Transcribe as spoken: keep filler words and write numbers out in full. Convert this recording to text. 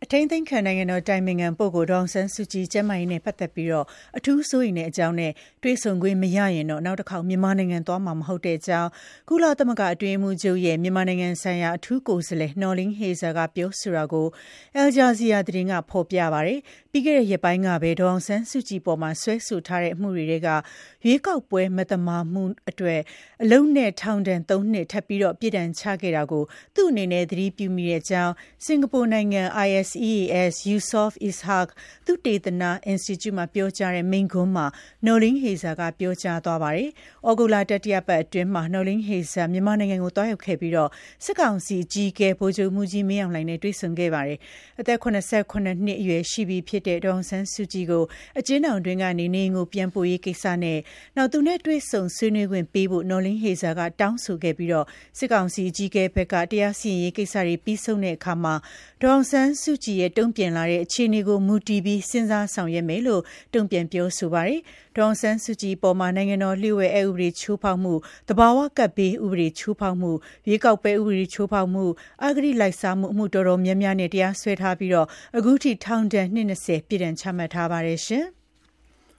ထိန်းသိမ်းခံနိုင်ငံတော်တိုင်ပင်ခံပုဂ္ဂိုလ်ဒေါ်အောင်ဆန်းစုကြည်ကျန်းမာရေးနဲ့ပတ်သက်ပြီးတော့အထူးစိုးရိမ်တဲ့အကြောင်းနဲ့တွေ့ဆုံခွင့်မရရင်တော့နောက်တစ်ခေါက်မြန်မာနိုင်ငံသွားမှာမဟုတ်တဲ့အကြောင်းကုလသမဂ္ဂအတွင်းရေးမှူးချုပ်ရဲ့မြန်မာနိုင်ငံဆိုင်ရာအထူးကိုယ်စားလှယ် Noeleen Heyzer ကပြောဆိုတာကို Al Jazeera သတင်းကဖော်ပြပါတယ်။ပြီးခဲ့တဲ့ရက်ပိုင်းကပဲဒေါ်အောင်ဆန်းစုကြည်ပေါ်မှာဆွဲဆိုထားတဲ့အမှုတွေကရွေးကောက်ပွဲမသမာမှုအတွက်အလုံးနဲ့ထောင်ဒဏ်သုံးနှစ်ထပ်ပြီးတော့ပြည်ဒဏ်ချခဲ့တာကိုသူ့အနေနဲ့သတိပြုမိတဲ့အကြောင်းစင်ကာပူနိုင်ငံ I S E A S Yusof Ishak သုတေသန Institute မှာပြောကြားတဲ့မိန့်ခွန်းမှာ Noeleen Heyzer ကပြောကြားသွားပါတယ်။ဩဂုတ်လတတိယပတ်အတွင်းမှာ Noeleen Heyzer မြန်မာနိုင်ငံကိုတွားရောက်ခဲ့ပြီးတော့စစ်ကောင်စီအကြီးအကဲဗိုလ်ချုပ်မှူးကြီးမင်းအောင်လှိုင်နဲ့တွေ့ဆုံခဲ့ပါတယ်။အသက်၇၇နှစ်အရွယ်ရှိပြီဖြစ်တဲ့ဒေါ်အောင်ဆန်းစုကြည်ကိုအကျဉ်းထောင်တွင်းကနေနေအိမ်ကိုပြန်ပို့ရေးကိစ္စနဲ့နောက်သူနဲ့တွေ့ဆုံဆွေးနွေးခွင့်ပေးဖို့ Noeleen Heyzer ကတောင်းဆိုခဲ့ပြီးတော့စစ်ကောင်စီအကြီးအကဲဘက်ကတရားစီရင်ရေးကိစ္စတွေပြီးဆုံးတဲ့အခါမှာဒေါ်အောင်ဆန်းစုကြည်ရဲ့တုံ့ပြန်လာတဲ့အခြေအနေကိုမူတည်ပြီးစဉ်းစားဆောင်ရွက်မယ်လို့တုံ့ပြန်ပြောဆိုပါတယ်။ဒေါ်အောင်ဆန်းစုကြည်ပေါ်မှာနိုင်ငံတော်လျှို့ဝှက်အက်ဥပဒေချိုးဖောက်မှုတဘာဝကပ်ဘေးဥပဒေချိုးဖောက်မှုရွေးကောက်ပွဲဥပဒေချိုးဖောက်မှုအဂတိလိုက်စားမှုအမှုတော်တော်များများနဲ့တရားစွဲထားပြီးတော့အခုထိထောင်ဒဏ်နှစ်၂၀ပြည်ဒဏ်ချမှတ်ထားပါတယ်ရှင်။